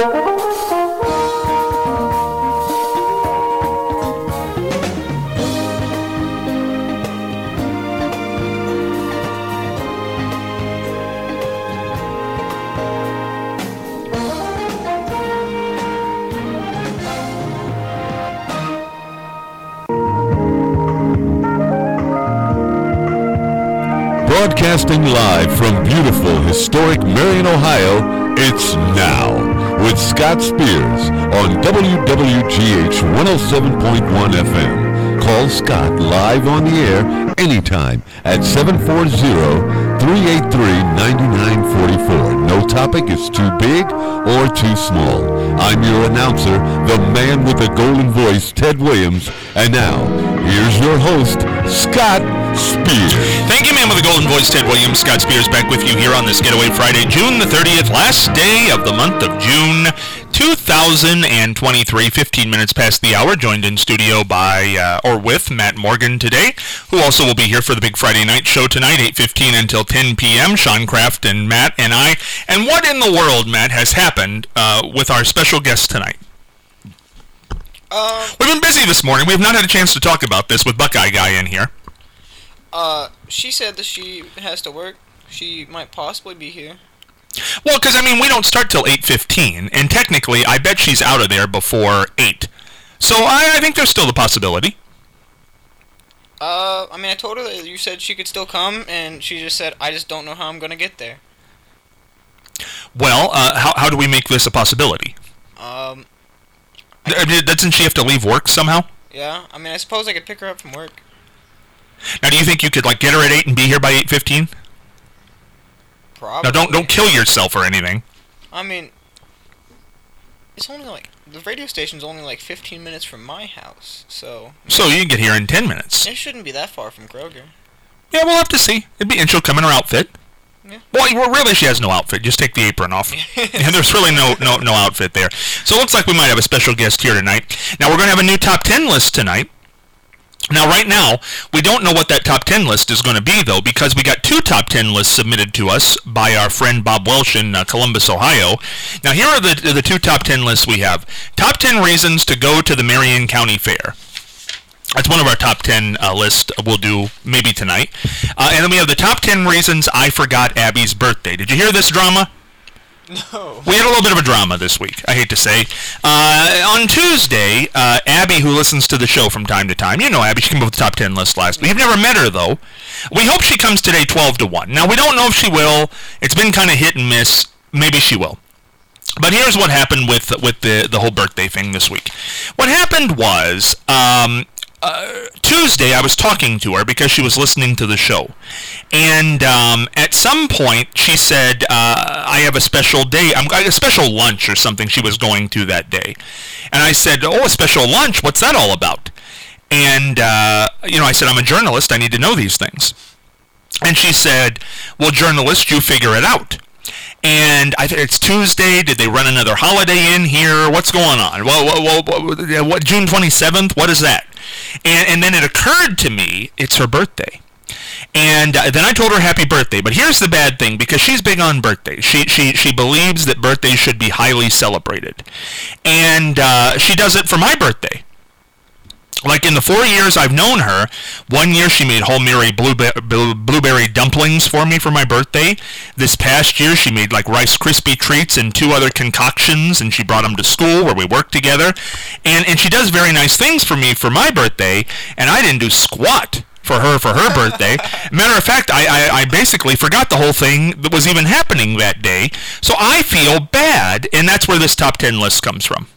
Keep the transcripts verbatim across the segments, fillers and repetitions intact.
Broadcasting live from beautiful, historic Marion, Ohio, it's Now with Scott Spears on W W G H one oh seven point one F M. Call Scott live on the air anytime at seven four zero, three eight three, nine nine four four. No topic is too big or too small. I'm your announcer, the man with the golden voice, Ted Williams. And now, here's your host, Scott Spears. Thank you, man with the golden voice, Ted Williams. Scott Spears back with you here on this Getaway Friday, June the thirtieth, last day of the month of June, two thousand twenty-three, fifteen minutes past the hour, joined in studio by, uh, or with Matt Morgan today, who also will be here for the big Friday night show tonight, eight fifteen until ten p.m., Sean Kraft and Matt and I. And what in the world, Matt, has happened uh, with our special guest tonight? Uh, We've been busy this morning. We have not had a chance to talk about this with Buckeye Guy in here. Uh, she said that she has to work. She might possibly be here. Well, because, I mean, we don't start till eight fifteen, and technically, I bet she's out of there before eight. So I, I think there's still the possibility. Uh, I mean, I told her that you said she could still come, and she just said, I just don't know how I'm gonna get there. Well, uh, how, how do we make this a possibility? Um... I mean, doesn't she have to leave work somehow? Yeah, I mean, I suppose I could pick her up from work. Now, do you think you could, like, get her at eight and be here by eight fifteen? Probably. Now, don't don't kill yourself or anything. I mean, it's only like, the radio station's only like fifteen minutes from my house, so... So you can get here in ten minutes. It shouldn't be that far from Kroger. Yeah, we'll have to see. It'd be, and she'll come in her outfit. Yeah. Well, really, she has no outfit. Just take the apron off. And there's really no, no, no outfit there. So it looks like we might have a special guest here tonight. Now, we're going to have a new top ten list tonight. Now, right now, we don't know what that top ten list is going to be, though, because we got two top ten lists submitted to us by our friend Bob Welsh in uh, Columbus, Ohio. Now, here are the, the two top ten lists we have. Top ten reasons to go to the Marion County Fair. That's one of our top ten uh, list we'll do maybe tonight. Uh, and then we have the top ten reasons I forgot Abby's birthday. Did you hear this drama? No. We had a little bit of a drama this week, I hate to say. Uh, on Tuesday, uh, Abby, who listens to the show from time to time, you know Abby, she came up with the top ten list last week. We've never met her, though. We hope she comes today twelve to one. Now, we don't know if she will. It's been kind of hit and miss. Maybe she will. But here's what happened with with the, the whole birthday thing this week. What happened was... Um, Uh, Tuesday, I was talking to her because she was listening to the show. And um, at some point, she said, uh, I have a special day, I'm a special lunch or something she was going to that day. And I said, oh, a special lunch? What's that all about? And, uh, you know, I said, I'm a journalist. I need to know these things. And she said, well, journalist, you figure it out. And I think it's Tuesday. Did they run another holiday in here? What's going on? Well, well, well, what, June twenty-seventh? What is that? And, and then it occurred to me, it's her birthday. And uh, then I told her happy birthday. But here's the bad thing, because she's big on birthdays. She she she believes that birthdays should be highly celebrated. And uh, she does it for my birthday. Like, in the four years I've known her, one year she made whole-berry blueberry, blueberry dumplings for me for my birthday. This past year she made, like, Rice Krispie treats and two other concoctions, and she brought them to school where we worked together. And, and she does very nice things for me for my birthday, and I didn't do squat for her for her birthday. Matter of fact, I, I, I basically forgot the whole thing that was even happening that day. So I feel bad, and that's where this top ten list comes from.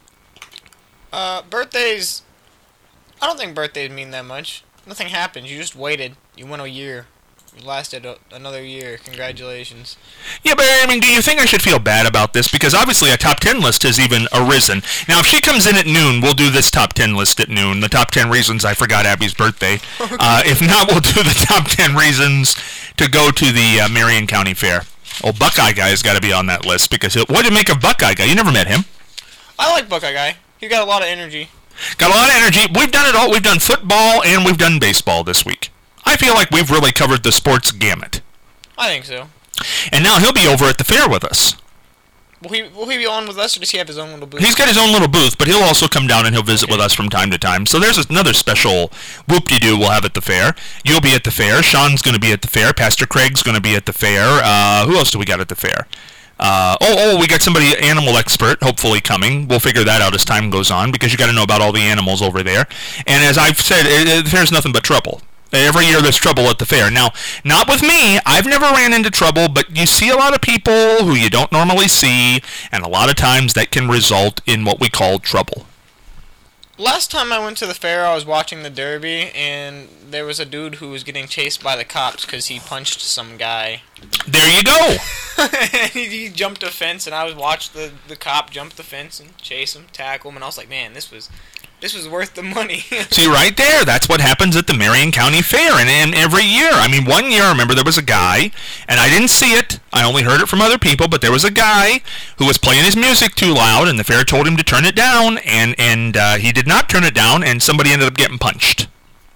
Uh, birthdays... I don't think birthdays mean that much. Nothing happens. You just waited. You went a year. You lasted a, another year. Congratulations. Yeah, but I mean, do you think I should feel bad about this? Because obviously a top ten list has even arisen. Now, if she comes in at noon, we'll do this top ten list at noon. The top ten reasons I forgot Abby's birthday. Okay. Uh, if not, we'll do the top ten reasons to go to the uh, Marion County Fair. Oh, Buckeye Guy's got to be on that list. Because what do you make of Buckeye Guy? You never met him. I like Buckeye Guy. He got a lot of energy. Got a lot of energy. We've done it all. We've done football and we've done baseball this week. I feel like we've really covered the sports gamut. I think so. And now he'll be over at the fair with us. Will he will he be on with us, or does he have his own little booth? He's got his own little booth, but he'll also come down and he'll visit Okay. with us from time to time. So there's another special whoop-de-doo we'll have at the fair. You'll be at the fair. Sean's going to be at the fair. Pastor Craig's going to be at the fair. Uh, who else do we got at the fair? Uh, oh, oh, we got somebody, animal expert, hopefully coming. We'll figure that out as time goes on, because you got to know about all the animals over there. And as I've said, it, it, the fair's nothing but trouble. Every year there's trouble at the fair. Now, not with me. I've never ran into trouble, but you see a lot of people who you don't normally see, and a lot of times that can result in what we call trouble. Last time I went to the fair, I was watching the Derby, and there was a dude who was getting chased by the cops because he punched some guy. There you go. he, he jumped a fence, and I was watching the, the cop jump the fence and chase him, tackle him, and I was like, man, this was this was worth the money. See, right there, that's what happens at the Marion County Fair, and, and every year. I mean, one year, I remember there was a guy, and I didn't see it, I only heard it from other people, but there was a guy who was playing his music too loud, and the fair told him to turn it down, and, and uh, he did not turn it down, and somebody ended up getting punched.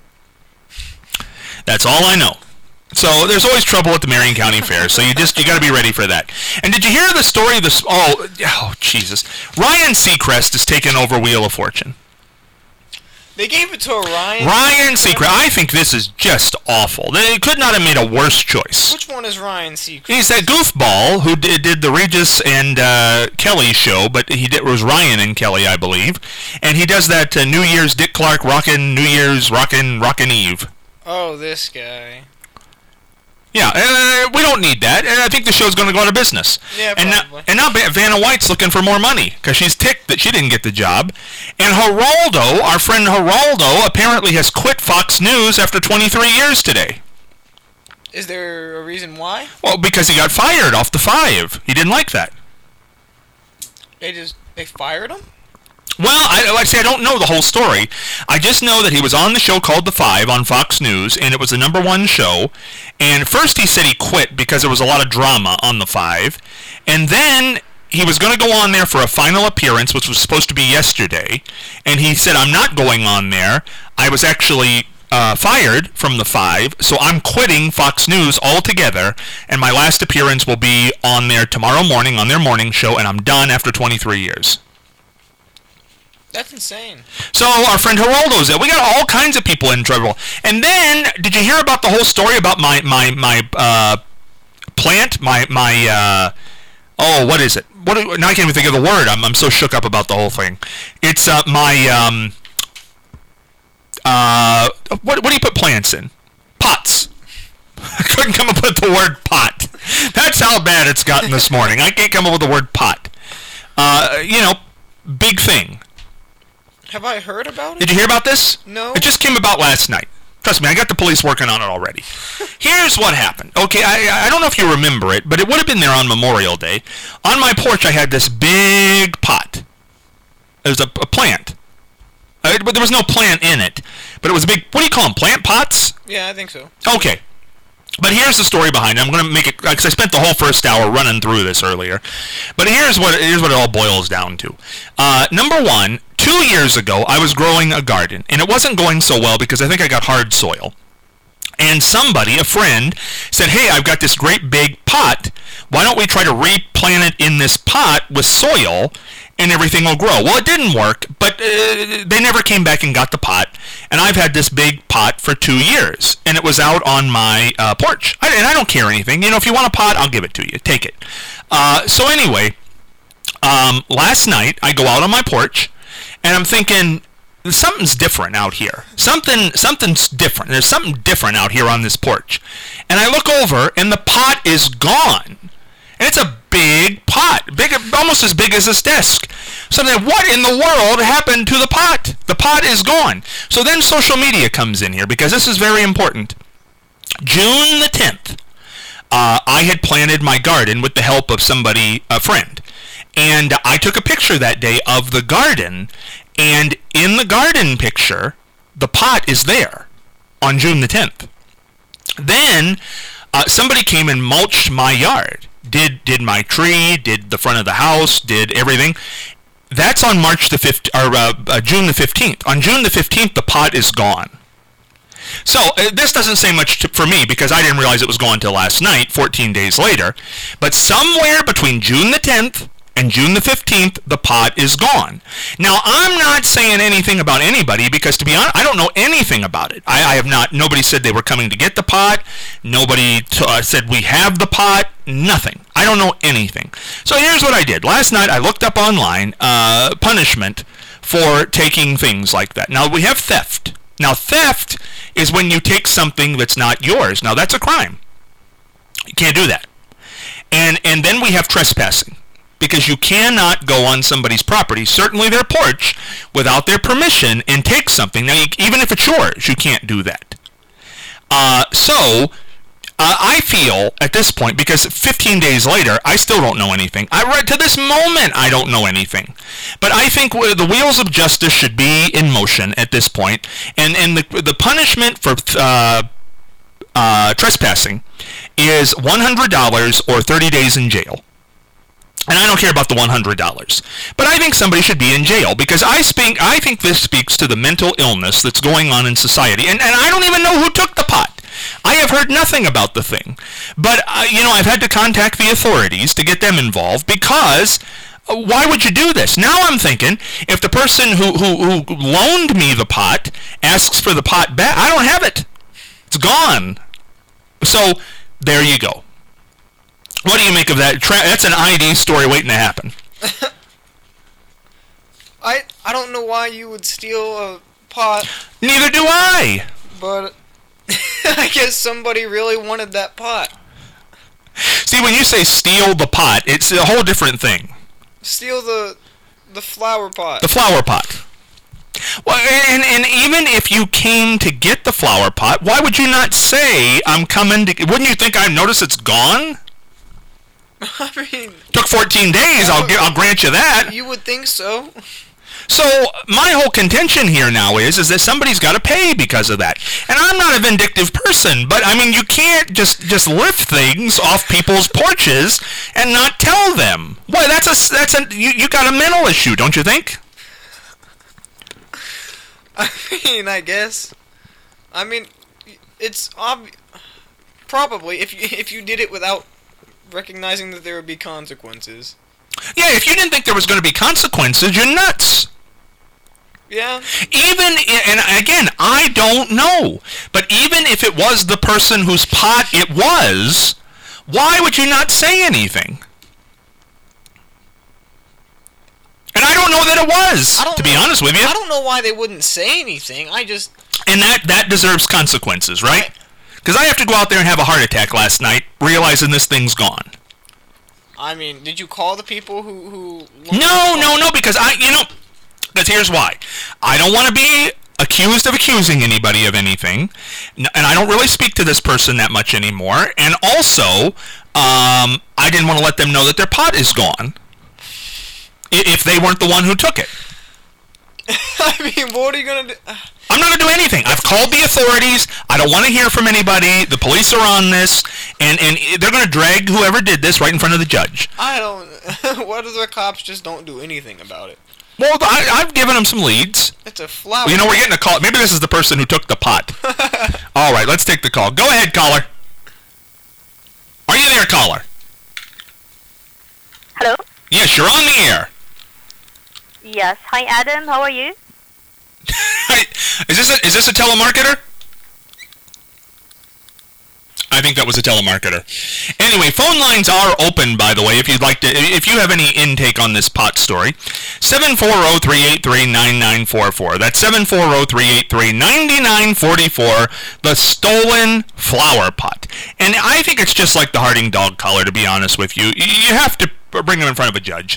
That's all I know. So there's always trouble at the Marion County Fair, so you just you got to be ready for that. And did you hear the story of this? Oh, oh, Jesus! Ryan Seacrest has taken over Wheel of Fortune. They gave it to Ryan. Ryan Seacrest. I think this is just awful. They could not have made a worse choice. Which one is Ryan Seacrest? He's that goofball who did, did the Regis and uh, Kelly show, but he did, it was Ryan and Kelly, I believe. And he does that uh, New Year's Dick Clark Rockin' New Year's Rockin' Rockin' Eve. Oh, this guy. Yeah, uh, we don't need that, and I think the show's going to go out of business. Yeah, and probably. Now, and now Va- Vanna White's looking for more money, because she's ticked that she didn't get the job. And Geraldo, our friend Geraldo, apparently has quit Fox News after twenty-three years today. Is there a reason why? Well, because he got fired off the Five. He didn't like that. They just they fired him? Well, I, like I say, I don't know the whole story. I just know that he was on the show called The Five on Fox News, and it was the number one show. And first he said he quit because there was a lot of drama on The Five. And then he was going to go on there for a final appearance, which was supposed to be yesterday. And he said, I'm not going on there. I was actually uh, fired from The Five, so I'm quitting Fox News altogether. And my last appearance will be on there tomorrow morning on their morning show, and I'm done after twenty-three years. That's insane. So our friend Geraldo's there. We got all kinds of people in trouble. And then, did you hear about the whole story about my my my uh, plant? My my uh, oh, what is it? What? Do, now I can't even think of the word. I'm I'm so shook up about the whole thing. It's uh, my um uh what what do you put plants in? Pots. I couldn't come up with the word pot. That's how bad it's gotten this morning. I can't come up with the word pot. Uh, you know, big thing. Have I heard about it? Did you hear about this? No. It just came about last night. Trust me, I got the police working on it already. Here's what happened. Okay, I I don't know if you remember it, but it would have been there on Memorial Day. On my porch, I had this big pot. It was a, a plant. Uh, but there was no plant in it. But it was a big, what do you call them, plant pots? Yeah, I think so. Okay. But here's the story behind it. I'm going to make it, because I spent the whole first hour running through this earlier. But here's what here's what it all boils down to. Uh, number one, two years ago, I was growing a garden, and it wasn't going so well because I think I got hard soil. And somebody, a friend, said, hey, I've got this great big pot. Why don't we try to replant it in this pot with soil, and everything will grow? Well, it didn't work, but uh, they never came back and got the pot. And I've had this big pot for two years, and it was out on my uh, porch. I, and I don't care anything. You know, if you want a pot, I'll give it to you. Take it. Uh, so anyway, um, last night, I go out on my porch, and I'm thinking, something's different out here. Something, something's different. There's something different out here on this porch. And I look over, and the pot is gone. And it's a big pot, big, almost as big as this desk. So then, what in the world happened to the pot? The pot is gone. So then social media comes in here, because this is very important. June the tenth, uh, I had planted my garden with the help of somebody, a friend. And I took a picture that day of the garden, and in the garden picture, the pot is there on June the tenth. Then uh, somebody came and mulched my yard, did did my tree, did the front of the house, did everything. That's on March the fifth, or uh, uh, June the fifteenth. On June the fifteenth, the pot is gone. So uh, this doesn't say much to, for me, because I didn't realize it was gone until last night, fourteen days later. But somewhere between June the tenth and and June the fifteenth, the pot is gone. Now, I'm not saying anything about anybody because, to be honest, I don't know anything about it. I, I have not, nobody said they were coming to get the pot. Nobody t- uh, said we have the pot. Nothing. I don't know anything. So here's what I did. Last night, I looked up online uh, punishment for taking things like that. Now, we have theft. Now, theft is when you take something that's not yours. Now, that's a crime. You can't do that. And and then we have trespassing, because you cannot go on somebody's property, certainly their porch, without their permission and take something. Now, you, even if it's yours, you can't do that. Uh, so, uh, I feel at this point, because fifteen days later, I still don't know anything. I right to this moment, I don't know anything. But I think the wheels of justice should be in motion at this point, and and the the punishment for uh, uh, trespassing is one hundred dollars or thirty days in jail. And I don't care about the one hundred dollars. But I think somebody should be in jail, because I speak, I think this speaks to the mental illness that's going on in society. And, and I don't even know who took the pot. I have heard nothing about the thing. But, uh, you know, I've had to contact the authorities to get them involved, because uh, why would you do this? Now I'm thinking, if the person who, who, who loaned me the pot asks for the pot back, I don't have it. It's gone. So, there you go. What do you make of that? Tra- that's an I D story waiting to happen. I I don't know why you would steal a pot. Neither do I. But I guess somebody really wanted that pot. See, when you say steal the pot, it's a whole different thing. Steal the the flower pot. The flower pot. Well, and, and even if you came to get the flower pot, why would you not say, I'm coming to... Wouldn't you think I'd notice it's gone? I mean... Took fourteen days, I'll, I'll grant you that. You would think so. So, my whole contention here now is, is that somebody's got to pay because of that. And I'm not a vindictive person, but, I mean, you can't just, just lift things off people's porches and not tell them. Well, that's a... That's a you, you got a mental issue, don't you think? I mean, I guess. I mean, it's obvious. Probably, if you, if you did it without recognizing that there would be consequences. Yeah, if you didn't think there was going to be consequences, you're nuts. Yeah. Even, and again, I don't know, but even if it was the person whose pot it was, why would you not say anything? And I don't know that it was, to be know, honest with you. I don't know why they wouldn't say anything. I just... And that, that deserves consequences, right? Because I have to go out there and have a heart attack last night, realizing this thing's gone. I mean, did you call the people who... who no, no, no, because I, you know, because here's why. I don't want to be accused of accusing anybody of anything, and I don't really speak to this person that much anymore, and also, um, I didn't want to let them know that their pot is gone, if they weren't the one who took it. I mean, what are you going to do? I'm not going to do anything. I've called the authorities. I don't want to hear from anybody. The police are on this, and, and they're going to drag whoever did this right in front of the judge. I don't... What if the cops just don't do anything about it? Well, I, I've given them some leads. It's a flower. Well, you know, we're getting a call. Maybe this is the person who took the pot. All right, let's take the call. Go ahead, caller. Are you there, caller? Hello? Yes, you're on the air. Yes. Hi, Adam. How are you? is this a, is this a telemarketer? I think that was a telemarketer. Anyway, phone lines are open, by the way, if you'd like to, if you have any intake on this pot story. seven four zero, three eight three, nine nine four four. That's seven four zero, three eight three, nine nine four four, the stolen flower pot. And I think it's just like the Harding dog collar, to be honest with you. You have to bring them in front of a judge.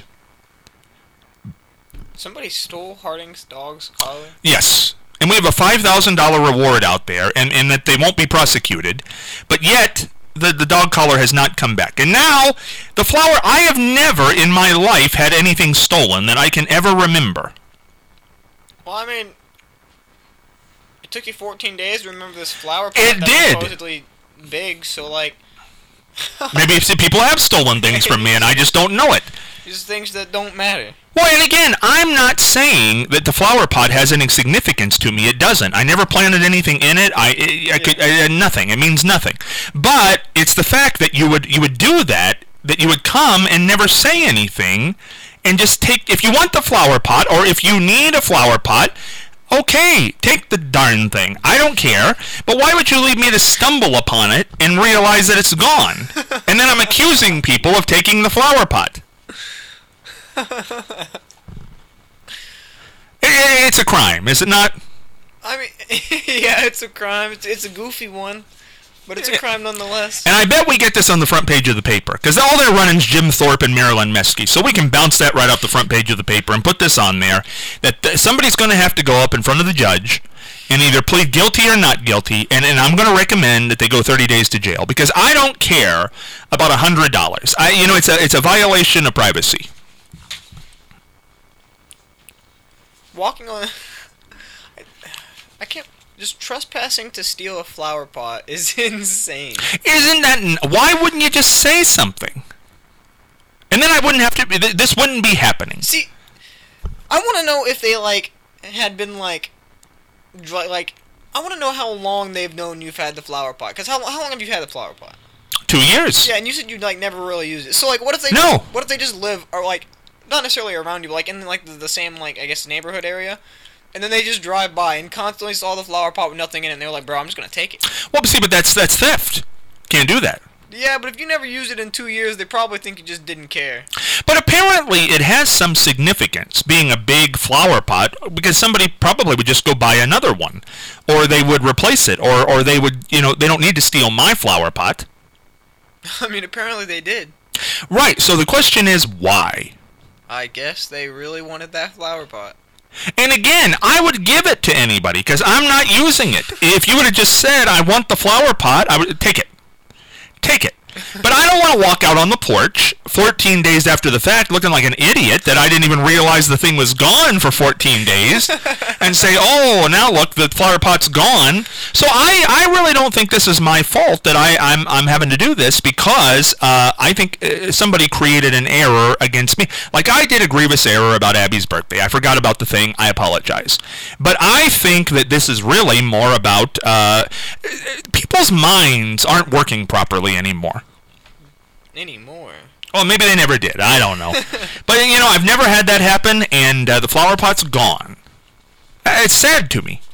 Somebody stole Harding's dog's collar? Yes. And we have a five thousand dollars reward out there, and, and that they won't be prosecuted. But yet, the, the dog collar has not come back. And now, the flower, I have never in my life had anything stolen that I can ever remember. Well, I mean, it took you fourteen days to remember this flower pot It that did. was supposedly big, so like... Maybe if people have stolen things from me and I just don't know it. These things that don't matter. Well, and again, I'm not saying that the flower pot has any significance to me. It doesn't. I never planted anything in it. I, I, I could I, nothing. It means nothing. But it's the fact that you would you would do that that you would come and never say anything and just take, if you want the flower pot or if you need a flower pot, okay, take the darn thing. I don't care. But why would you leave me to stumble upon it and realize that it's gone? And then I'm accusing people of taking the flower pot. It, it's a crime, is it not? I mean, yeah, it's a crime. It's, it's a goofy one, but it's a crime nonetheless. And I bet we get this on the front page of the paper, because all they're running is Jim Thorpe and Marilyn Meskey, so we can bounce that right off the front page of the paper and put this on there, that th- somebody's going to have to go up in front of the judge and either plead guilty or not guilty, and, and I'm going to recommend that they go thirty days to jail, because I don't care about one hundred dollars. I, you know, it's a, it's a violation of privacy. Walking on... I, I can't... Just trespassing to steal a flower pot is insane. Isn't that... Why wouldn't you just say something? And then I wouldn't have to... This wouldn't be happening. See, I want to know if they, like, had been, like... Dry, like, I want to know how long they've known you've had the flower pot. Because how, how long have you had the flower pot? Two years. Yeah, and you said you like never really used it. So, like, what if they... No. Just, what if they just live, or, like... Not necessarily around you, but like in like the, the same like I guess neighborhood area, and then they just drive by and constantly saw the flower pot with nothing in it, and they're like, "Bro, I'm just gonna take it." Well, but see, but that's that's theft. Can't do that. Yeah, but if you never used it in two years, they probably think you just didn't care. But apparently, it has some significance being a big flower pot, because somebody probably would just go buy another one, or they would replace it, or or they would, you know, they don't need to steal my flower pot. I mean, apparently they did. Right. So the question is, why? I guess they really wanted that flower pot. And again, I would give it to anybody, because I'm not using it. If you would have just said, I want the flower pot, I would take it. Take it. But I don't want to walk out on the porch fourteen days after the fact looking like an idiot that I didn't even realize the thing was gone for fourteen days and say, oh, now look, the flower pot's gone. So I, I really don't think this is my fault that I, I'm, I'm having to do this, because uh, I think uh, somebody created an error against me. Like, I did a grievous error about Abby's birthday. I forgot about the thing. I apologize. But I think that this is really more about uh, people's minds aren't working properly anymore. Anymore. Well, maybe they never did. I don't know. But, you know, I've never had that happen, and uh, the flower pot's gone. Uh, It's sad to me.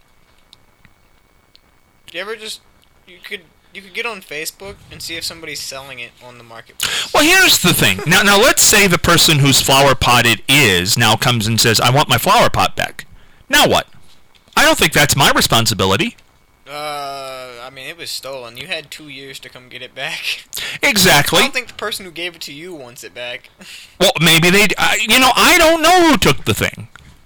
Do you ever just... You could you could get on Facebook and see if somebody's selling it on the marketplace. Well, here's the thing. Now, now let's say the person whose flower pot it is now comes and says, I want my flower pot back. Now what? I don't think that's my responsibility. Uh, I mean, it was stolen. You had two years to come get it back. Exactly. I don't think the person who gave it to you wants it back. Well, maybe they... Uh, you know, I don't know who took the thing.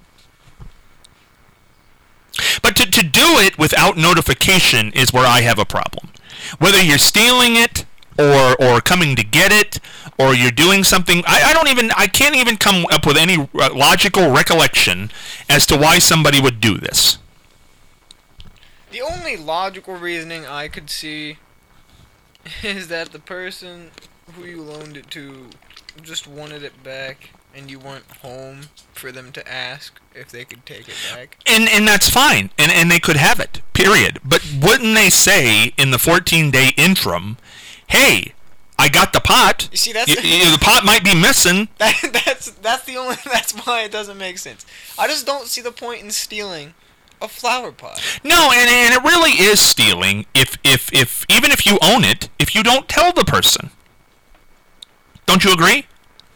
But to, to do it without notification is where I have a problem. Whether you're stealing it, or or coming to get it, or you're doing something... I, I don't even... I can't even come up with any uh, logical recollection as to why somebody would do this. The only logical reasoning I could see is that the person who you loaned it to just wanted it back, and you weren't home for them to ask if they could take it back. And and that's fine, and and they could have it, period. But wouldn't they say in the fourteen-day interim, hey, I got the pot. You see, that's y- y- the pot might be missing. that, that's that's the only that's why it doesn't make sense. I just don't see the point in stealing a flower pot. No, and and it really is stealing if if if even if you own it, if you don't tell the person. Don't you agree?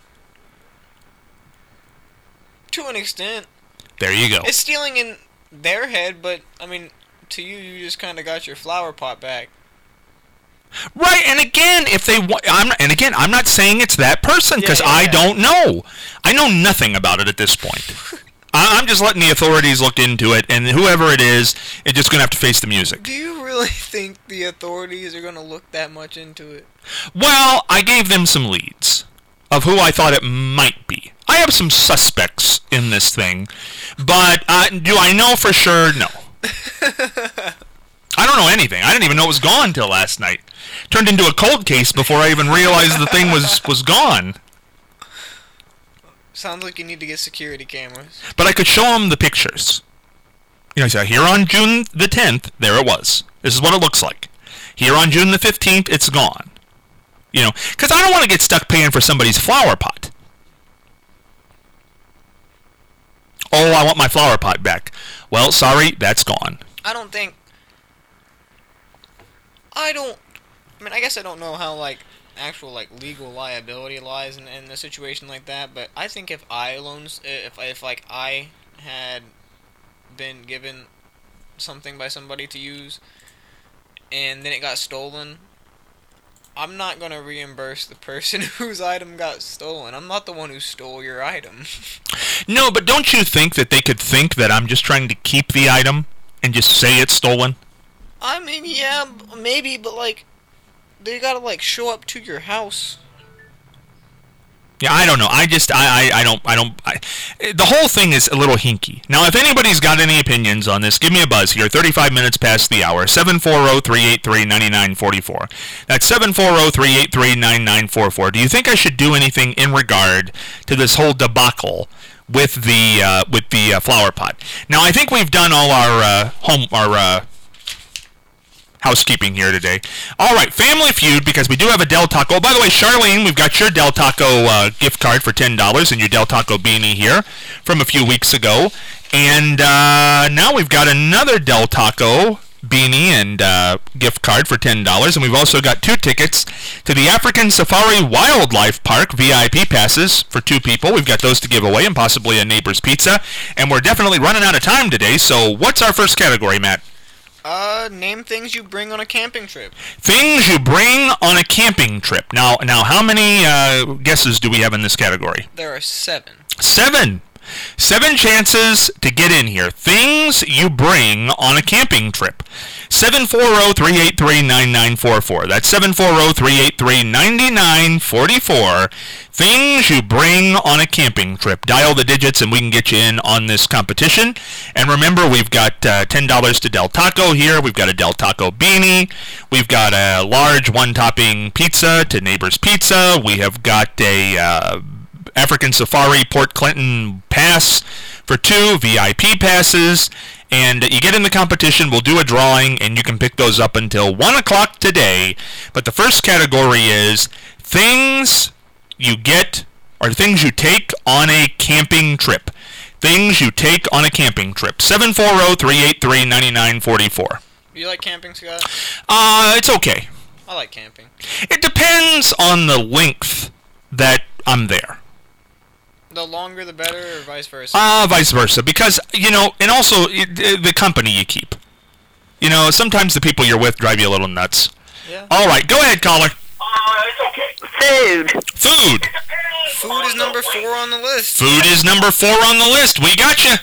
To an extent. There you go. It's stealing in their head, but I mean, to you, you just kind of got your flower pot back. Right, and again, if they want, I'm and again, I'm not saying it's that person, because Yeah, yeah, I yeah. don't know. I know nothing about it at this point. I- I'm just letting the authorities look into it, and whoever it is, is just gonna have to face the music. Do you really think the authorities are gonna look that much into it? Well, I gave them some leads of who I thought it might be. I have some suspects in this thing, but uh, do I know for sure? No. I don't know anything. I didn't even know it was gone till last night. Turned into a cold case before I even realized the thing was, was gone. Sounds like you need to get security cameras. But I could show them the pictures. You know, so here on June the tenth, there it was. This is what it looks like. Here on June the fifteenth, it's gone. You know, because I don't want to get stuck paying for somebody's flower pot. Oh, I want my flower pot back. Well, sorry, that's gone. I don't think... I don't... I mean, I guess I don't know how, like, actual, like, legal liability lies in, in a situation like that, but I think if I loans... If, if, like, I had been given something by somebody to use, and then it got stolen, I'm not going to reimburse the person whose item got stolen. I'm not the one who stole your item. No, but don't you think that they could think that I'm just trying to keep the item and just say it's stolen? I mean, yeah, maybe, but, like, they gotta, like, show up to your house. Yeah, I don't know. I just, I, I, I don't, I don't, I, the whole thing is a little hinky. Now, if anybody's got any opinions on this, give me a buzz here. thirty-five minutes past the hour. seven four zero, three eight three, nine nine four four. That's seven four zero, three eight three, nine nine four four. Do you think I should do anything in regard to this whole debacle with the, uh, with the uh, flower pot? Now, I think we've done all our, uh, home, our, uh, housekeeping here today. All right, Family Feud, because we do have a Del Taco. By the way, Charlene, we've got your Del Taco uh, gift card for ten dollars and your Del Taco beanie here from a few weeks ago. And uh, now we've got another Del Taco beanie and uh, gift card for ten dollars. And we've also got two tickets to the African Safari Wildlife Park, V I P passes for two people. We've got those to give away and possibly a Neighbor's Pizza. And we're definitely running out of time today. So what's our first category, Matt? Uh, name things you bring on a camping trip. Things you bring on a camping trip. Now, now, how many uh, guesses do we have in this category? There are seven. Seven. Seven chances to get in here. Things you bring on a camping trip. seven four zero, three eight three, nine nine four four. That's seven four zero, three eight three, nine nine four four. Things you bring on a camping trip. Dial the digits and we can get you in on this competition. And remember, we've got uh, ten dollars to Del Taco here. We've got a Del Taco beanie. We've got a large one-topping pizza to Neighbor's Pizza. We have got a... Uh, African Safari Port Clinton pass for two V I P passes, and you get in the competition. We'll do a drawing, and you can pick those up until one o'clock today. But the first category is things you get, or things you take on a camping trip. Things you take on a camping trip. seven four zero, three eight three, nine nine four four. You like camping, Scott? Uh, it's okay. I like camping. It depends on the length that I'm there. The longer the better, or vice versa? Uh, vice versa. Because, you know, and also it, the company you keep. You know, sometimes the people you're with drive you a little nuts. Yeah. All right, go ahead, caller. Uh, it's okay. Food. Food. Food is number four on the list. Food is number four on the list. We got you.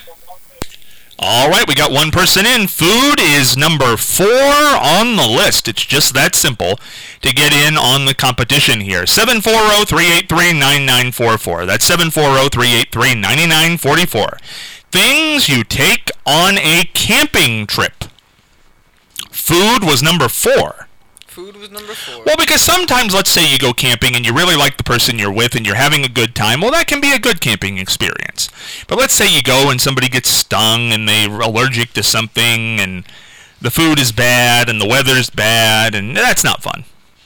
All right, we got one person in. Food is number four on the list. It's just that simple to get in on the competition here. seven four zero, three eight three, nine nine four four. That's seven four zero, three eight three, nine nine four four. Things you take on a camping trip. Food was number four. Food was number four. Well, because sometimes, let's say you go camping and you really like the person you're with and you're having a good time. Well, that can be a good camping experience. But let's say you go and somebody gets stung and they're allergic to something and the food is bad and the weather's bad, and that's not fun.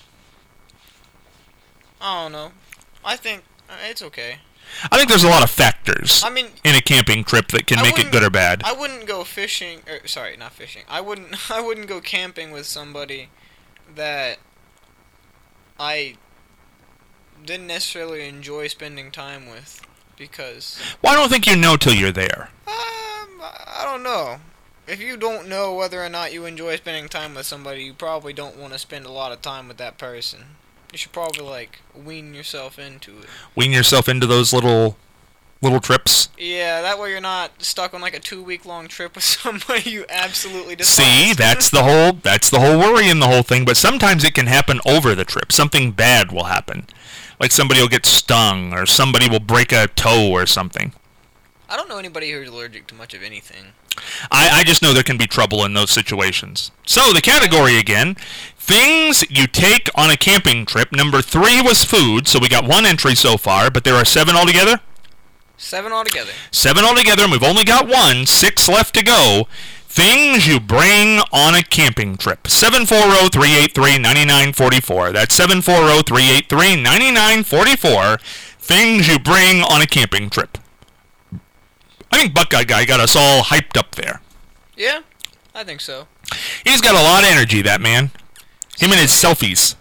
I don't know. I think uh, it's okay. I think there's a lot of factors I mean, in a camping trip that can I make it wouldn't- good or bad. I wouldn't go fishing. Or, sorry, not fishing. I wouldn't. I wouldn't go camping with somebody that I didn't necessarily enjoy spending time with, because Well, I don't think you know till you're there. um, I don't know. If you don't know whether or not you enjoy spending time with somebody, you probably don't want to spend a lot of time with that person. You should probably like wean yourself into it. Wean yourself into those little little trips. Yeah, that way you're not stuck on like a two week long trip with somebody you absolutely despise. See, that's the whole that's the whole worry in the whole thing. But sometimes it can happen over the trip. Something bad will happen, like somebody will get stung or somebody will break a toe or something. I don't know anybody who's allergic to much of anything. I, I just know there can be trouble in those situations. So the category again, things you take on a camping trip. Number three was food, so we got one entry so far, but there are seven altogether. Seven altogether. Seven altogether, and we've only got one. Six left to go. Things you bring on a camping trip. seven four zero, three eight three, nine nine four four. That's seven four zero, three eight three, nine nine four four. Things you bring on a camping trip. I think Buckeye Guy got us all hyped up there. Yeah, I think so. He's got a lot of energy, that man. Him and his selfies.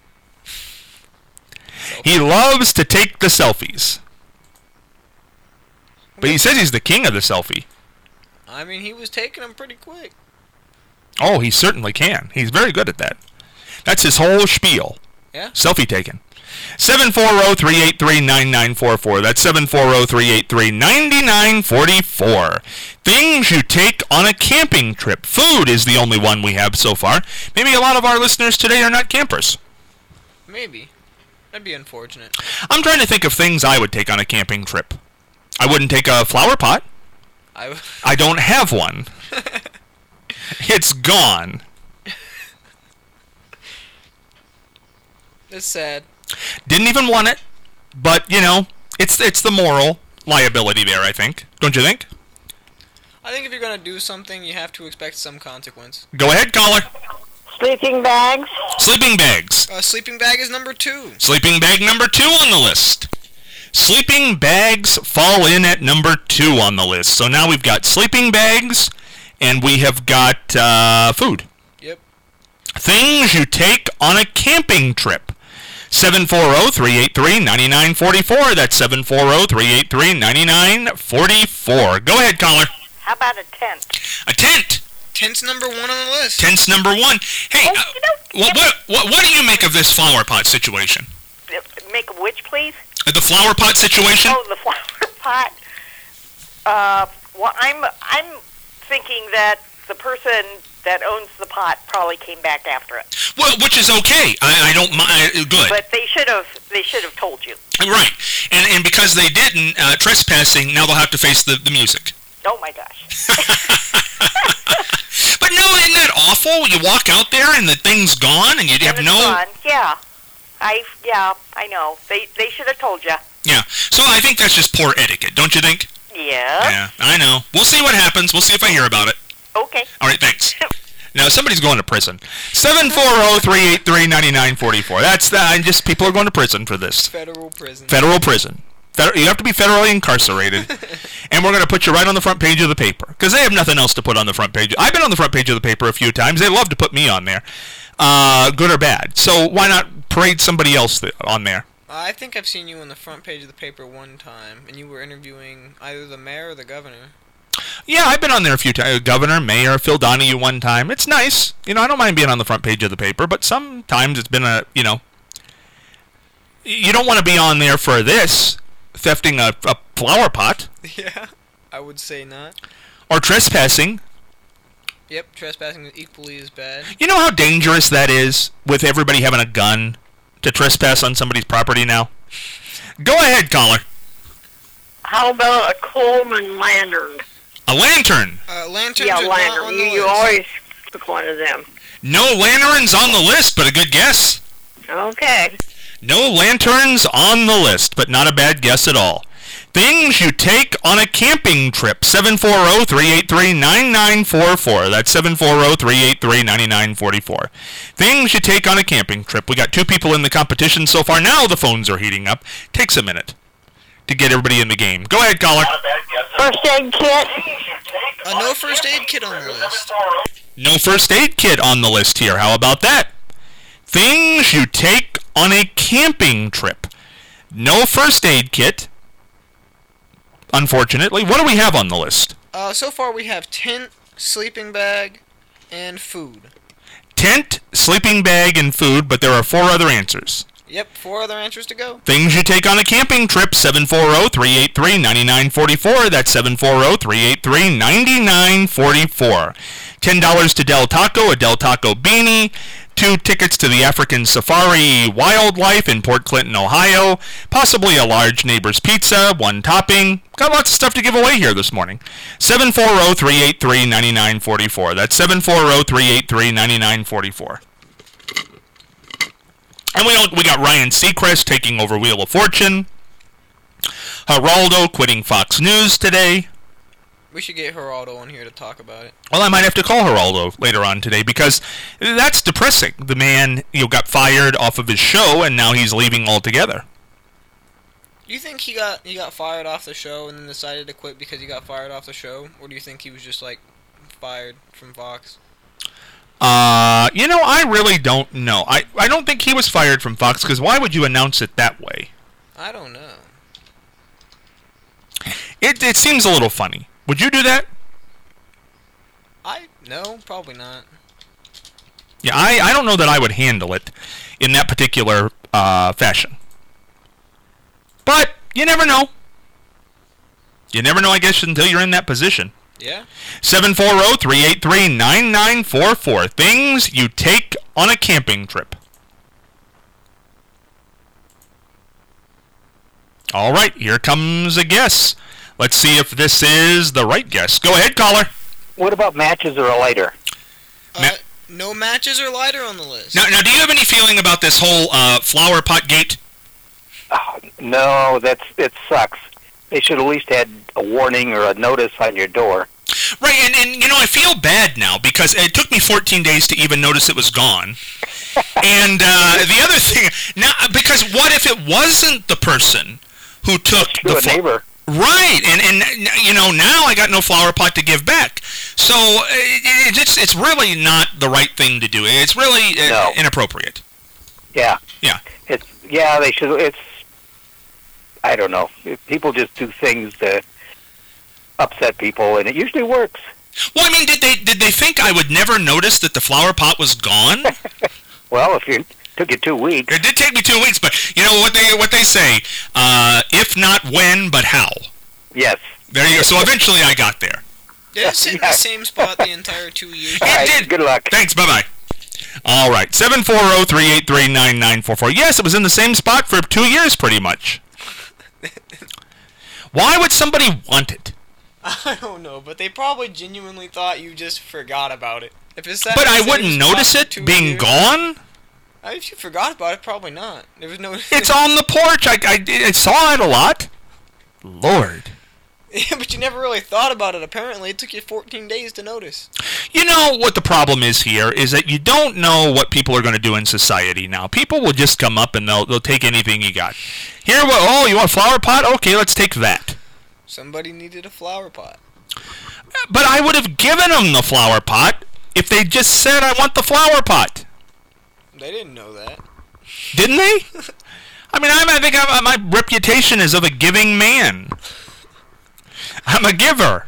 He loves to take the selfies. But he says he's the king of the selfie. I mean, he was taking them pretty quick. Oh, he certainly can. He's very good at that. That's his whole spiel. Yeah? Selfie taken. seven four zero, three eight three, nine nine four four. That's seven four zero, three eight three, nine nine four four. Things you take on a camping trip. Food is the only one we have so far. Maybe a lot of our listeners today are not campers. Maybe. That'd be unfortunate. I'm trying to think of things I would take on a camping trip. I wouldn't take a flower pot. I, w- I don't have one. It's gone. It's sad. Didn't even want it, but, you know, it's it's the moral liability there, I think. Don't you think? I think if you're going to do something, you have to expect some consequence. Go ahead, caller. Sleeping bags. Sleeping bags. Uh, sleeping bag is number two. Sleeping bag number two on the list. Sleeping bags fall in at number two on the list. So now we've got sleeping bags, and we have got uh, food. Yep. Things you take on a camping trip. seven four zero, three eight three, nine nine four four. That's seven four zero, three eight three, nine nine four four. Go ahead, caller. How about a tent? A tent. Tent's number one on the list. Tent's number one. Hey, Oh, uh, you know, what, what, what, what do you make of this flower pot situation? Make a which, please? Uh, The flower pot situation? Oh, the flower pot. Uh, well, I'm I'm thinking that the person that owns the pot probably came back after it. Well, which is okay. I, I don't mind. Good. But they should have they should have told you. Right. And and because they didn't, uh, trespassing, now they'll have to face the, the music. Oh my gosh. But no, isn't that awful? You walk out there and the thing's gone and you have And no... it's fun. Yeah. I yeah, I know. They they should have told you. Yeah. So I think that's just poor etiquette, don't you think? Yeah. Yeah, I know. We'll see what happens. We'll see if I hear about it. Okay. All right, thanks. Now, somebody's going to prison. seven four zero, three eight three, nine nine four four. That's the, I just, people are going to prison for this. Federal prison. Federal prison. Feder- you have to be federally incarcerated. And we're going to put you right on the front page of the paper. Because they have nothing else to put on the front page. I've been on the front page of the paper a few times. They love to put me on there. Uh, good or bad. So why not parade somebody else th- on there? I think I've seen you on the front page of the paper one time, and you were interviewing either the mayor or the governor. Yeah, I've been on there a few times. Governor, Mayor, Phil Donahue one time. It's nice. You know, I don't mind being on the front page of the paper, but sometimes it's been a, you know, you don't want to be on there for this, thefting a, a flower pot. Yeah, I would say not. Or trespassing. Yep, trespassing is equally as bad. You know how dangerous that is with everybody having a gun to trespass on somebody's property now? Go ahead, caller. How about a Coleman lantern? A lantern. Uh, lanterns Yeah, are not lantern. on You, the you list. always pick one of them. No lanterns on the list, but a good guess. Okay. No lanterns on the list, but not a bad guess at all. Things you take on a camping trip. seven four zero, three eight three, nine nine four four. That's seven four zero, three eight three, nine nine four four. Things you take on a camping trip. We got two people in the competition so far. Now the phones are heating up. Takes a minute to get everybody in the game. Go ahead, caller. First aid kit. Uh, no first aid kit on the list. No first aid kit on the list here. How about that? Things you take on a camping trip. No first aid kit. Unfortunately. What do we have on the list? Uh, so far we have tent, sleeping bag, and food. Tent, sleeping bag, and food, but there are four other answers. Yep, four other answers to go. Things you take on a camping trip. seven four zero, three eight three, nine nine four four. That's seven four zero, three eight three, nine nine four four. ten dollars to Del Taco, a Del Taco beanie. Two tickets to the African Safari Wildlife in Port Clinton, Ohio. Possibly a large Neighbor's Pizza, one topping. Got lots of stuff to give away here this morning. seven four zero, three eight three, nine nine four four. That's seven four zero, three eight three, nine nine four four. And we we got Ryan Seacrest taking over Wheel of Fortune. Geraldo quitting Fox News today. We should get Geraldo on here to talk about it. Well, I might have to call Geraldo later on today because that's depressing. The man, you know, got fired off of his show and now he's leaving altogether. Do you think he got he got fired off the show and then decided to quit because he got fired off the show, or do you think he was just like fired from Fox? Uh, you know, I really don't know. I I don't think he was fired from Fox because why would you announce it that way? I don't know. It it seems a little funny. Would you do that? I no, probably not. Yeah, I, I don't know that I would handle it in that particular uh, fashion. But you never know. You never know, I guess, until you're in that position. Yeah. seven four zero, three eight three, nine nine four four. Things you take on a camping trip. All right, here comes a guess. Let's see if this is the right guess. Go ahead, caller. What about matches or a lighter? Uh, Ma- no matches or lighter on the list. Now, now, do you have any feeling about this whole uh, flower pot gate? Oh, no, that's it sucks. They should at least had a warning or a notice on your door. Right, and, and you know, I feel bad now because it took me fourteen days to even notice it was gone. And uh, the other thing, now, because what if it wasn't the person who took To the a fl- neighbor. Right, and and you know now I got no flower pot to give back, so it, it's it's really not the right thing to do. It's really uh, No. inappropriate. Yeah. Yeah. It's yeah. They should. It's. I don't know. People just do things to upset people, and it usually works. Well, I mean, did they did they think I would never notice that the flower pot was gone? Well, if you took you two weeks. It did take me two weeks, but you know what they what they say: uh, if not when, but how. Yes. There you go. So eventually, I got there. Did it sit in the same spot the entire two years? All It right. did. Good luck. Thanks. Bye bye. All right, seven four zero three eight three nine nine four four. Yes, it was in the same spot for two years, pretty much. Why would somebody want it? I don't know, but they probably genuinely thought you just forgot about it. If it's that But I same wouldn't spot notice for it two being years- gone. Uh, If you forgot about it, probably not. There was no. It's on the porch. I, I, I saw it a lot. Lord. Yeah, but you never really thought about it. Apparently, it took you fourteen days to notice. You know what the problem is here is that you don't know what people are going to do in society now. People will just come up and they'll they'll take anything you got. Here, what? Oh, you want a flower pot? Okay, let's take that. Somebody needed a flower pot. But I would have given them the flower pot if they just said, I want the flower pot. They didn't know that. Didn't they? I mean, I'm, I think I'm, my reputation is of a giving man. I'm a giver.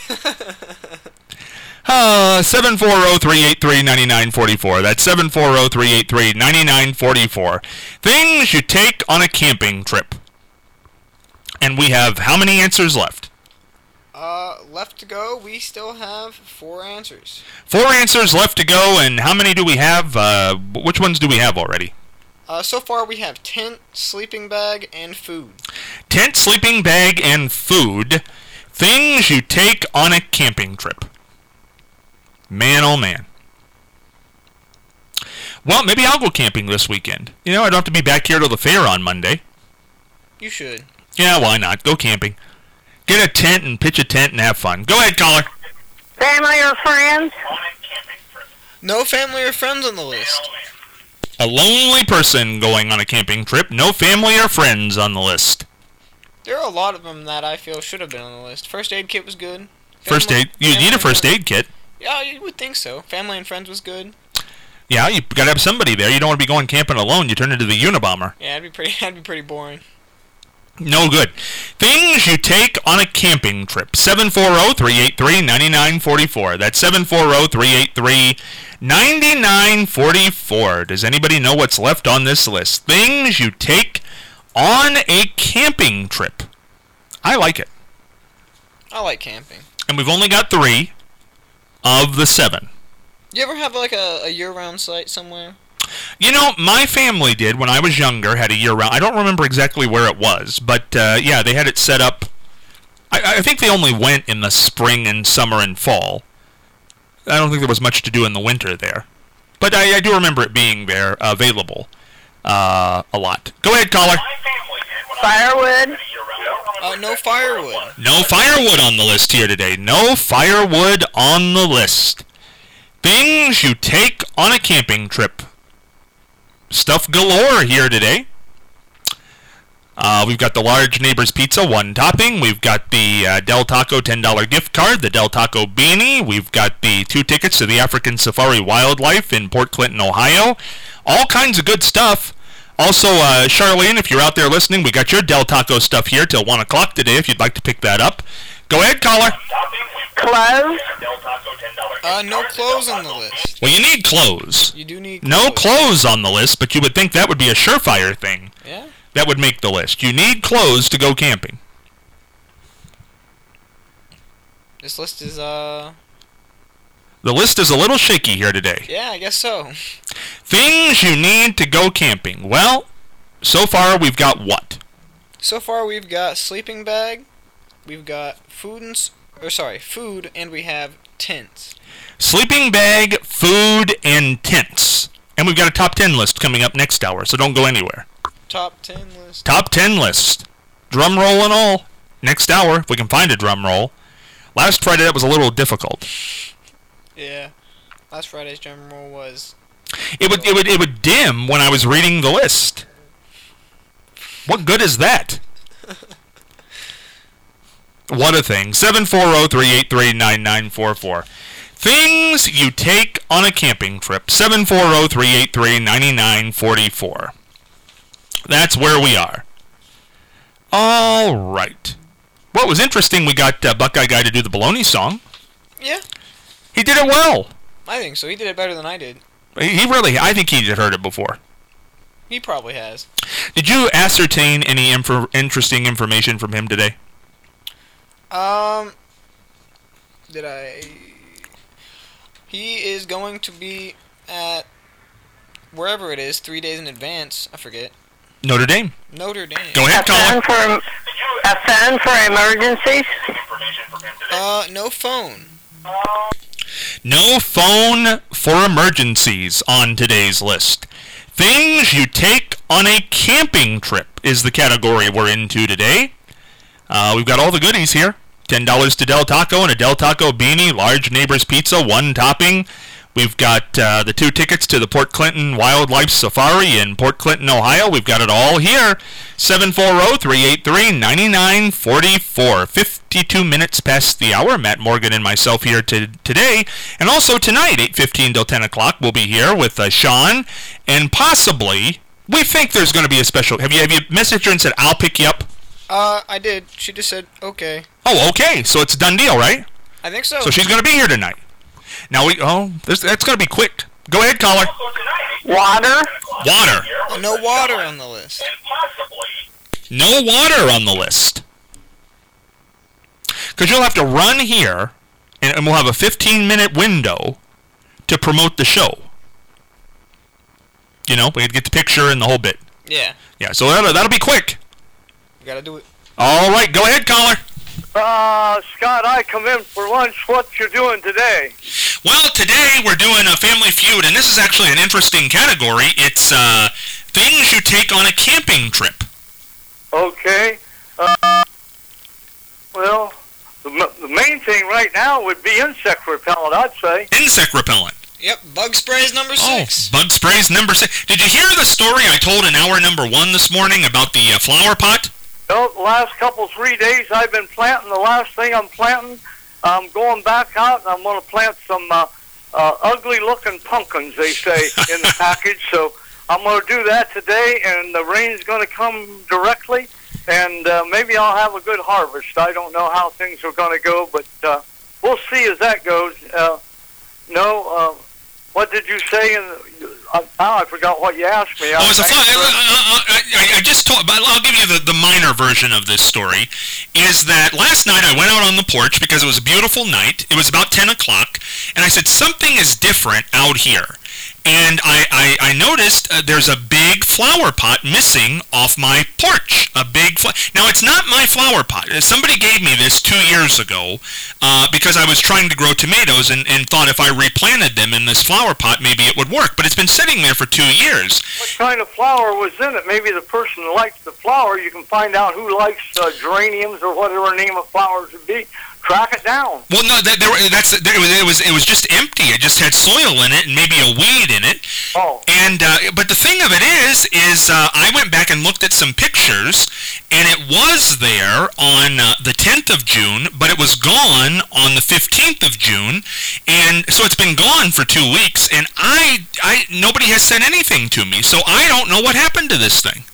Uh, seven four zero three eight three nine nine four four. That's seven four zero three eight three nine nine four four. Things you take on a camping trip. And we have how many answers left? Uh, left to go, we still have four answers. Four answers left to go, and how many do we have? Uh, which ones do we have already? Uh, so far we have tent, sleeping bag, and food. Tent, sleeping bag, and food. Things you take on a camping trip. Man, oh man. Well, maybe I'll go camping this weekend. You know, I don't have to be back here till the fair on Monday. You should. Yeah, why not? Go camping. Get a tent and pitch a tent and have fun. Go ahead, caller. Family or friends? No family or friends on the list. A lonely person going on a camping trip. No family or friends on the list. There are a lot of them that I feel should have been on the list. First aid kit was good. First Family- aid. You family need a and first friends- aid kit. Yeah, you would think so. Family and friends was good. Yeah, you gotta have somebody there. You don't want to be going camping alone. You turn into the Unabomber. Yeah, that'd be pretty. That'd be pretty boring. No good. Things you take on a camping trip. seven four zero three eight three nine nine four four. That's seven four zero three eight three nine nine four four. Does anybody know what's left on this list? Things you take on a camping trip. I like it. I like camping. And we've only got three of the seven. You ever have like a, a year-round site somewhere? You know, my family did when I was younger, had a year-round. I don't remember exactly where it was, but uh, yeah, they had it set up. I, I think they only went in the spring and summer and fall. I don't think there was much to do in the winter there. But I, I do remember it being there, available, uh, a lot. Go ahead, caller. Firewood? Uh, no firewood. No firewood on the list here today. No firewood on the list. Things you take on a camping trip. Stuff galore here today. Uh, we've got the large Neighbor's Pizza, one topping. We've got the uh, Del Taco ten dollar gift card, the Del Taco beanie. We've got the two tickets to the African Safari Wildlife in Port Clinton, Ohio. All kinds of good stuff. Also, uh, Charlene, if you're out there listening, we got your Del Taco stuff here till one o'clock today if you'd like to pick that up. Go ahead, caller. Clothes? Uh, no clothes on the list. Well, you need clothes. You do need No clothes. clothes on the list, but you would think that would be a surefire thing. Yeah? That would make the list. You need clothes to go camping. This list is, uh... The list is a little shaky here today. yeah, I guess so. Things you need to go camping. Well, so far we've got what? So far we've got sleeping bag, we've got food and... s- or sorry, food, and we have tents. Sleeping bag, food, and tents. And we've got a top ten list coming up next hour, so don't go anywhere. Top ten list. Top ten list. Drum roll and all. Next hour, if we can find a drum roll. Last Friday that was a little difficult. Yeah. Last Friday's drum roll was... It would it would it would dim when I was reading the list. What good is that? What a thing. seven four zero, three eight three, nine nine four four. Things you take on a camping trip. seven four zero, three eight three, nine nine four four. That's where we are. All right. What was interesting, we got uh, Buckeye Guy to do the Baloney song. Yeah, He did it well. I think so. He did it better than I did. He he really, I think he had heard it before. He probably has. Did you ascertain any infor- interesting information from him today? Um... Did I... He is going to be at... wherever it is, three days in advance. I forget. Notre Dame. Notre Dame. Go ahead, A phone caller. for a phone for emergencies? Uh, no phone. No phone for emergencies on today's list. Things you take on a camping trip is the category we're into today. Uh, we've got all the goodies here. ten dollars to Del Taco and a Del Taco beanie, large Neighbor's Pizza, one topping. We've got uh, the two tickets to the Port Clinton Wildlife Safari in Port Clinton, Ohio. We've got it all here. seven four zero, three eight three, nine nine four four. fifty-two minutes past the hour. Matt Morgan and myself here to, today. And also tonight, eight fifteen till ten o'clock, we'll be here with uh, Sean. And possibly, we think there's going to be a special... Have you, have you messaged her and said, I'll pick you up? Uh, I did. She just said, okay. Oh, okay. So it's a done deal, right? I think so. So she's going to be here tonight. Now, we oh, this, that's going to be quick. Go ahead, caller. Water? Water. No water on the list. No water on the list. Because you'll have to run here, and, and we'll have a fifteen-minute window to promote the show. You know, we can get the picture and the whole bit. Yeah. Yeah, so that'll, that'll be quick. We gotta do it. All right, go ahead, caller. Uh, Scott, I come in for lunch. What you doing today? Well, today we're doing a Family Feud, and this is actually an interesting category. It's uh, things you take on a camping trip. Okay. Uh, well, the, m- the main thing right now would be insect repellent, I'd say. Insect repellent. Yep, bug spray is number six. Oh, bug sprays number six. Did you hear the story I told in hour number one this morning about the uh, flower pot? Well, the last couple, three days I've been planting. The last thing I'm planting, I'm going back out and I'm going to plant some uh, uh, ugly-looking pumpkins, they say, in the package. So I'm going to do that today, and the rain's going to come directly, and uh, maybe I'll have a good harvest. I don't know how things are going to go, but uh, we'll see as that goes. Uh, no, uh, what did you say? In the, uh, now I forgot what you asked me. Oh, it's a I, fly. I, I, I, I just told, but I'll give you the, the minor version of this story, is that last night I went out on the porch because it was a beautiful night. It was about ten o'clock, and I said, something is different out here. and I, I, I noticed uh, there's a big flower pot missing off my porch. A big fl- Now, it's not my flower pot. Somebody gave me this two years ago uh, because I was trying to grow tomatoes and, and thought if I replanted them in this flower pot, maybe it would work. But it's been sitting there for two years. What kind of flower was in it? Maybe the person likes the flower. You can find out who likes uh, geraniums or whatever name of flowers would be. Track it down. Well, no, that, there, that's it was, it was it was just empty. It just had soil in it and maybe a weed in it. Oh. And uh, but the thing of it is, is uh, I went back and looked at some pictures, and it was there on uh, the tenth of June, but it was gone on the fifteenth of June, and so it's been gone for two weeks. And I, I nobody has said anything to me, so I don't know what happened to this thing.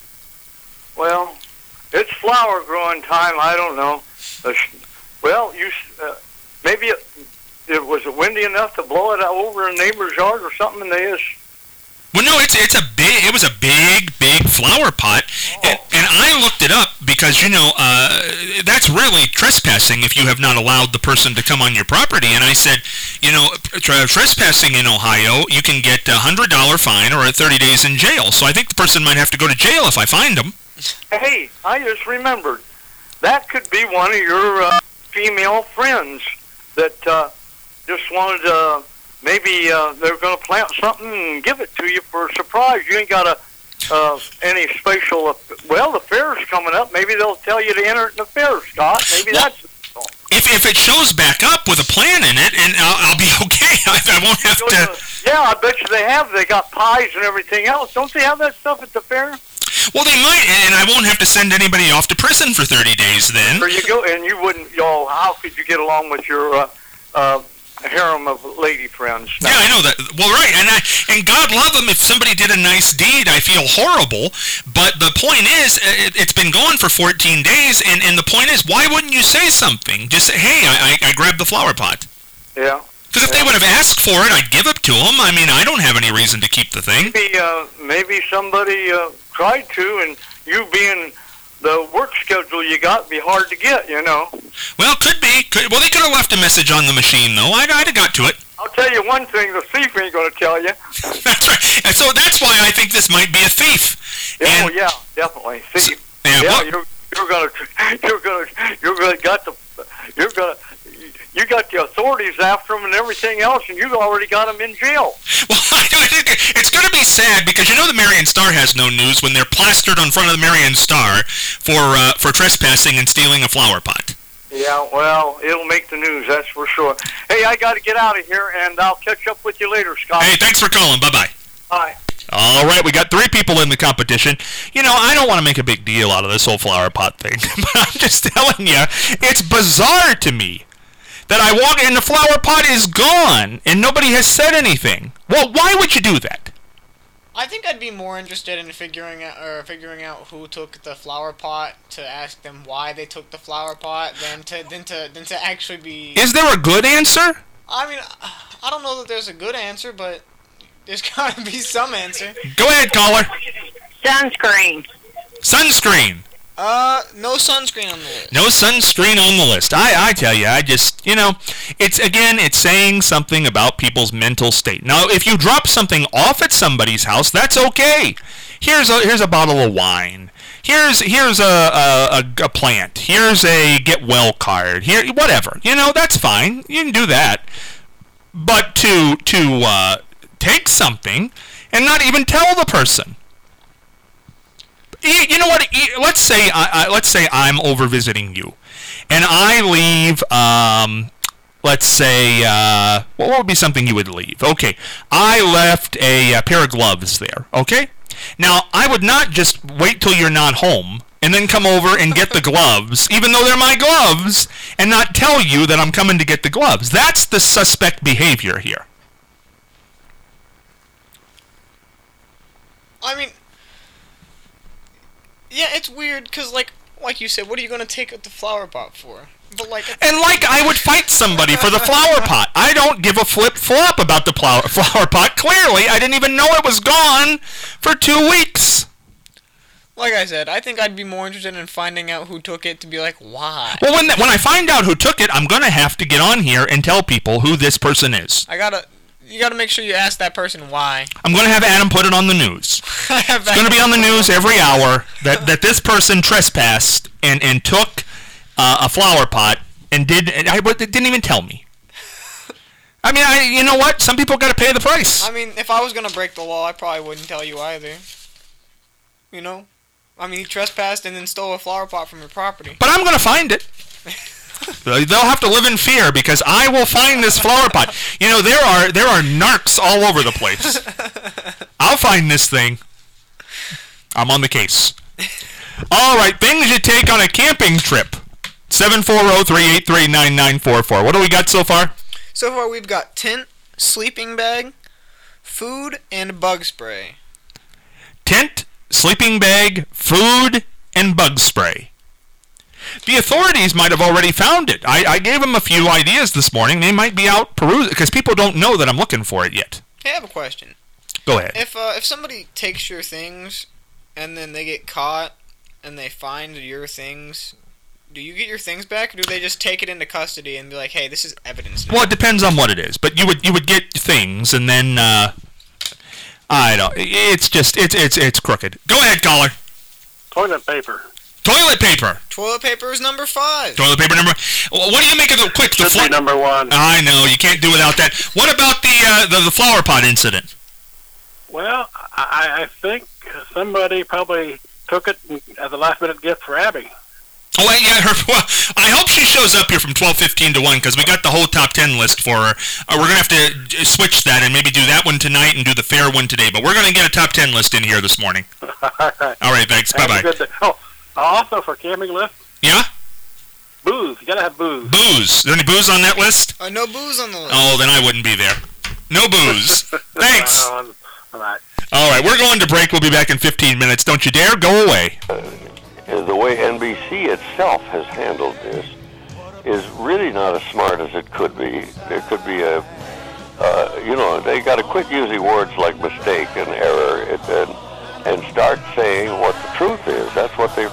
Well, it's flower growing time. I don't know. Uh, Well, you uh, maybe it, it was windy enough to blow it over a neighbor's yard or something, and they just. Well, no, it's it's a big. It was a big, big flower pot, oh. and, and I looked it up because you know uh, that's really trespassing if you have not allowed the person to come on your property. And I said, you know, tra- trespassing in Ohio, you can get a hundred dollar fine or thirty days in jail. So I think the person might have to go to jail if I find them. Hey, I just remembered that could be one of your. Uh, female friends that uh, just wanted to, uh, maybe uh, they're going to plant something and give it to you for a surprise. You ain't got a, uh, any special, uh, well, the fair's coming up. Maybe they'll tell you to enter it in the fair, Scott. Maybe well, that's if if it shows back up with a plan in it, and I'll, I'll be okay. I, I won't have to... to... Yeah, I bet you they have. They got pies and everything else. Don't they have that stuff at the fair? Well, they might, and I won't have to send anybody off to prison for thirty days then. There you go, and you wouldn't, y'all, how could you get along with your uh, uh, harem of lady friends? Yeah, I know that. Well, right, and I, and God love them, if somebody did a nice deed, I feel horrible, but the point is, it, it's been gone for fourteen days, and, and the point is, why wouldn't you say something? Just say, hey, I, I, I grabbed the flower pot. Yeah. Because if yeah. they would have asked for it, I'd give it to them. I mean, I don't have any reason to keep the thing. Maybe, uh, maybe somebody uh, tried to, and you being the work schedule you got, be hard to get, you know. Well, could be. Could, well, they could have left a message on the machine, though. I'd, I'd have got to it. I'll tell you one thing, the thief ain't going to tell you. That's right. And so that's why I think this might be a thief. Yeah, and, oh, yeah, definitely. Thief. So, yeah, yeah well, you're, you're going to, you're going to, you're going to got the, you're going to, you got the authorities after them and everything else, and you already got them in jail. Well, it's going to be sad because you know the Marion Star has no news when they're plastered on front of the Marion Star for uh, for trespassing and stealing a flower pot. Yeah, well, it'll make the news, that's for sure. Hey, I got to get out of here, and I'll catch up with you later, Scott. Hey, thanks for calling. Bye-bye. Bye. All right, we got three people in the competition. You know, I don't want to make a big deal out of this whole flower pot thing, but I'm just telling you, it's bizarre to me that I walk in, the flower pot is gone, and nobody has said anything. Well, why would you do that? I think I'd be more interested in figuring out or figuring out who took the flower pot to ask them why they took the flower pot than to than to than to actually be. Is there a good answer? I mean, I don't know that there's a good answer, but there's gotta be some answer. Go ahead, caller. Sunscreen. Sunscreen. Uh, no sunscreen on the list. No sunscreen on the list. I, I tell you, I just, you know, it's, again, it's saying something about people's mental state. Now, if you drop something off at somebody's house, that's okay. Here's a, here's a bottle of wine. Here's, here's a, a, a, a plant. Here's a get well card. Here, whatever. You know, that's fine. You can do that. But to, to, uh, take something and not even tell the person. You know what? Let's say I, I, let's say I'm over visiting you, and I leave. Um, let's say uh, what would be something you would leave? Okay, I left a, a pair of gloves there. Okay, now I would not just wait till you're not home and then come over and get the gloves, even though they're my gloves, and not tell you that I'm coming to get the gloves. That's the suspect behavior here. I mean. Yeah, it's weird because, like, like you said, what are you gonna take the flower pot for? But like, and like, I would fight somebody for the flower pot. I don't give a flip flop about the flower flower pot. Clearly, I didn't even know it was gone for two weeks. Like I said, I think I'd be more interested in finding out who took it to be like, why. Well, when the, when I find out who took it, I'm gonna have to get on here and tell people who this person is. I gotta. you got to make sure you ask that person why. I'm going to have Adam put it on the news. It's going to be on the news every hour that, that this person trespassed and, and took uh, a flower pot and did and I but they didn't even tell me. I mean, I you know what? Some people got to pay the price. I mean, if I was going to break the law, I probably wouldn't tell you either. You know? I mean, he trespassed and then stole a flower pot from your property. But I'm going to find it. They'll have to live in fear because I will find this flower pot. You know, there are there are narcs all over the place. I'll find this thing. I'm on the case. All right, things you take on a camping trip. seven four zero, three eight three, nine nine four four. What do we got so far? So far, we've got tent, sleeping bag, food, and bug spray. Tent, sleeping bag, food, and bug spray. The authorities might have already found it. I, I gave them a few ideas this morning. They might be out perusing because people don't know that I'm looking for it yet. Hey, I have a question. Go ahead. If uh, if somebody takes your things and then they get caught and they find your things, do you get your things back, or do they just take it into custody and be like, "Hey, this is evidence"? Now? Well, it depends on what it is, but you would you would get things and then uh, I don't. It's just it's it's it's crooked. Go ahead, caller. Toilet paper. Toilet paper. Toilet paper is number five. Toilet paper number. What do you make of the quick? The Should be number one. I know you can't do without that. What about the uh, the, the flower pot incident? Well, I, I think somebody probably took it as a last minute gift for Abby. Oh, yeah, her, well, I hope she shows up here from twelve fifteen to one because we got the whole top ten list for her. Uh, we're going to have to switch that and maybe do that one tonight and do the fair one today. But we're going to get a top ten list in here this morning. All right. All right, thanks. Have a Bye-bye. good day. Oh, also for camping list, Yeah? booze. You got to have booze. Booze. Is there any booze on that list? Uh, no booze on the list. Oh, then I wouldn't be there. No booze. Thanks. Um, all right. All right, we're going to break. We'll be back in fifteen minutes. Don't you dare go away. Uh, the way N B C itself has handled this is really not as smart as it could be. There could be a, uh, you know, they got to quit using words like mistake and error and, and, and start saying what the truth is. That's what they're